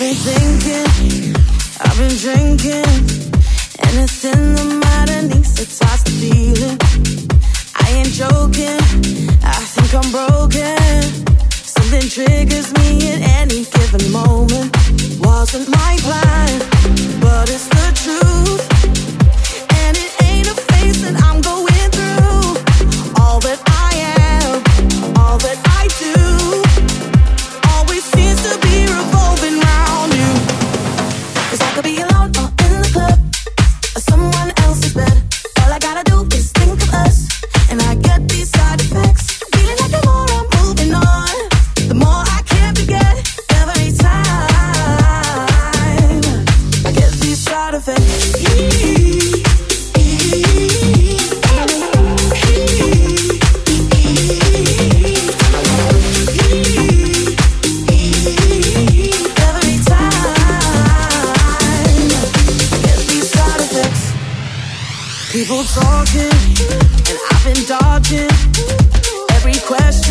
been thinking, I've been drinking. Anything the matter needs to toss the feeling. I ain't joking, I think I'm broken. Something triggers me at any given moment. Wasn't my plan, but it's the truth. And it ain't a phase that I'm going through. All that I am, all that I do, always seems to be revolving around you. 'Cause I could be alone or in the club, or someone else's bed. All I gotta do is think of us, and I get these side effects. Feeling like the more I'm moving on, the more I can't forget. Every time I get these side effects. People talking, and I've been dodging every question.